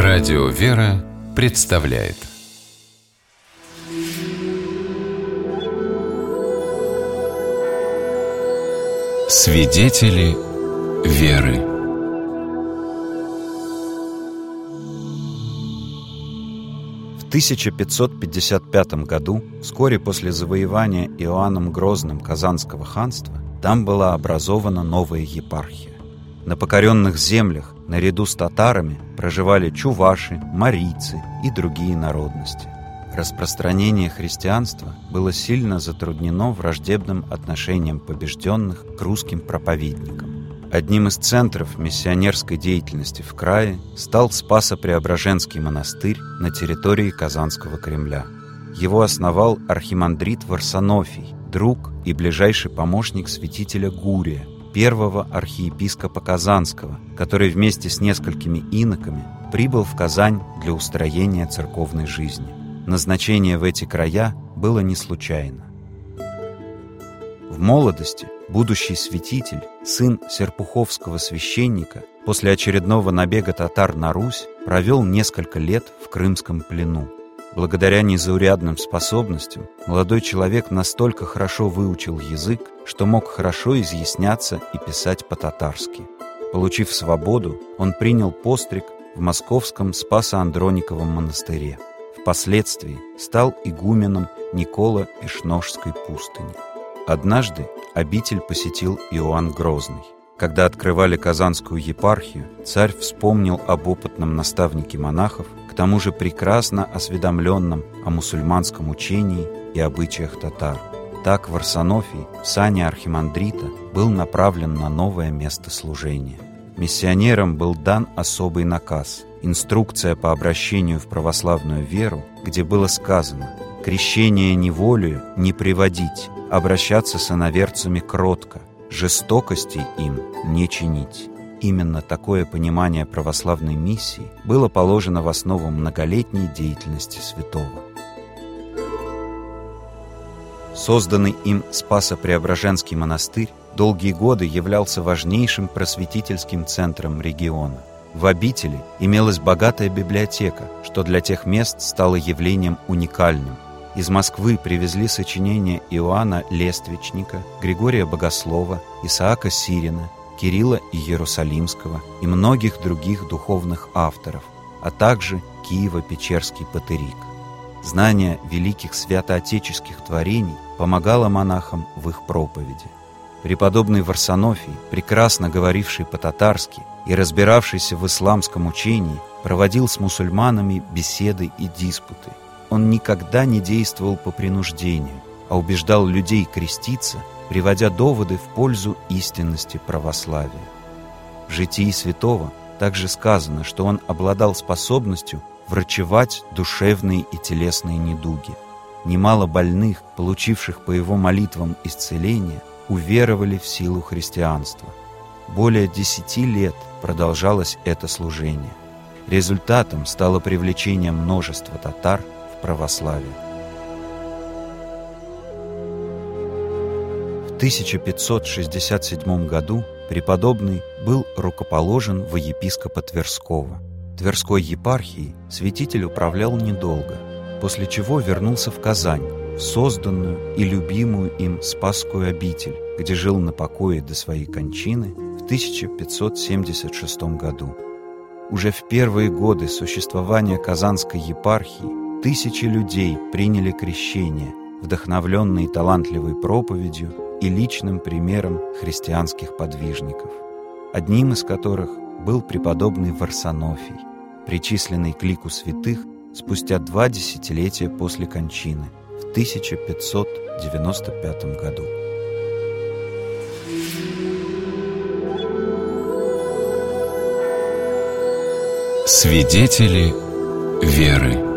Радио «Вера» представляет Свидетели веры. В 1555 году, вскоре после завоевания Иоанном Грозным Казанского ханства, там была образована новая епархия. На покоренных землях наряду с татарами проживали чуваши, марийцы и другие народности. Распространение христианства было сильно затруднено враждебным отношением побежденных к русским проповедникам. Одним из центров миссионерской деятельности в крае стал Спасо-Преображенский монастырь на территории Казанского Кремля. Его основал архимандрит Варсонофий, друг и ближайший помощник святителя Гурия, первого архиепископа Казанского, который вместе с несколькими иноками прибыл в Казань для устроения церковной жизни. Назначение в эти края было не случайно. В молодости будущий святитель, сын серпуховского священника, после очередного набега татар на Русь провел несколько лет в крымском плену. Благодаря незаурядным способностям молодой человек настолько хорошо выучил язык, что мог хорошо изъясняться и писать по-татарски. Получив свободу, он принял постриг в московском Спасо-Андрониковом монастыре. Впоследствии стал игуменом Николо-Пешножской пустыни. Однажды обитель посетил Иоанн Грозный. Когда открывали Казанскую епархию, царь вспомнил об опытном наставнике монахов, к тому же прекрасно осведомленном о мусульманском учении и обычаях татар. Так Варсонофий в сане архимандрита был направлен на новое место служения. Миссионерам был дан особый наказ, инструкция по обращению в православную веру, где было сказано: «Крещение неволею не приводить, обращаться с иноверцами кротко, жестокостей им не чинить». Именно такое понимание православной миссии было положено в основу многолетней деятельности святого. Созданный им Спасо-Преображенский монастырь долгие годы являлся важнейшим просветительским центром региона. В обители имелась богатая библиотека, что для тех мест стало явлением уникальным. Из Москвы привезли сочинения Иоанна Лествичника, Григория Богослова, Исаака Сирина, Кирилла Иерусалимского и многих других духовных авторов, а также Киево-Печерский патерик. Знание великих святоотеческих творений помогало монахам в их проповеди. Преподобный Варсонофий, прекрасно говоривший по-татарски и разбиравшийся в исламском учении, проводил с мусульманами беседы и диспуты. Он никогда не действовал по принуждению, а убеждал людей креститься, приводя доводы в пользу истинности православия. В житии святого также сказано, что он обладал способностью врачевать душевные и телесные недуги. Немало больных, получивших по его молитвам исцеление, уверовали в силу христианства. Более 10 лет продолжалось это служение. Результатом стало привлечение множества татар в православие. В 1567 году преподобный был рукоположен во епископа Тверского. Тверской епархией святитель управлял недолго, после чего вернулся в Казань, в созданную и любимую им Спасскую обитель, где жил на покое до своей кончины в 1576 году. Уже в первые годы существования Казанской епархии тысячи людей приняли крещение, вдохновленные талантливой проповедью и личным примером христианских подвижников, одним из которых был преподобный Варсонофий, причисленный к лику святых спустя 2 десятилетия после кончины в 1595 году. Свидетели веры.